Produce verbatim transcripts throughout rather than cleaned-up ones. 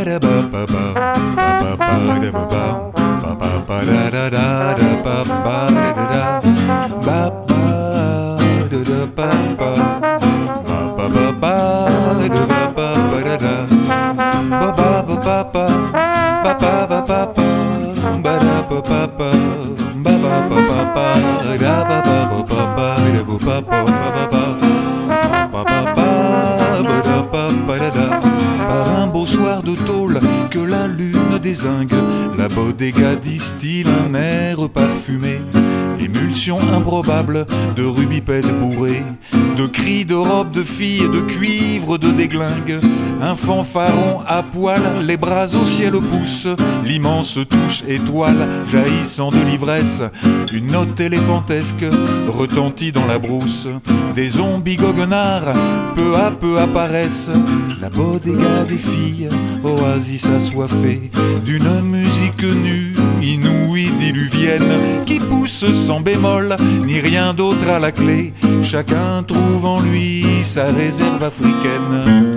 Par un beau soir de tôle que la lune dézingue, la bodega distille un air parfumé, émulsion improbable de rubipèdes bourrés, de cris de robes de filles, de cuivre, de déglingue. Un fanfaron à poil, les bras au ciel pousse l'immense touche étoile jaillissant de l'ivresse. Une note éléphantesque retentit dans la brousse. Des zombies goguenards peu à peu apparaissent. La bodega des filles, oasis assoiffée d'une musique nue, inouïe, diluvienne, qui pousse sans bémol, ni rien d'autre à la clé. Chacun trouve en lui sa réserve africaine.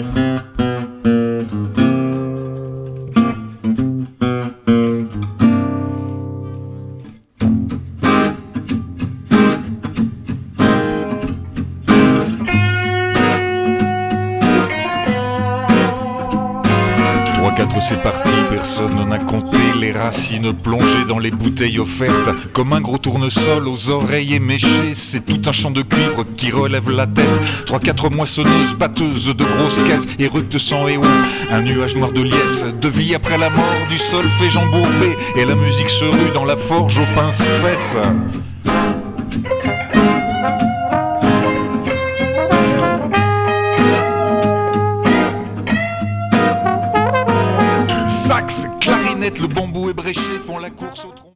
quatre c'est parti, personne n'a compté les racines plongées dans les bouteilles offertes. Comme un gros tournesol aux oreilles éméchées, c'est tout un champ de cuivre qui relève la tête. Trois quatre moissonneuses, batteuses de grosses caisses, éructes de sang et eau, un nuage noir de liesse, de vie après la mort, du solfège embourbé, et la musique se rue dans la forge aux pince-fesses. Sax, clarinette, le bambou ébréché font la course au tronc.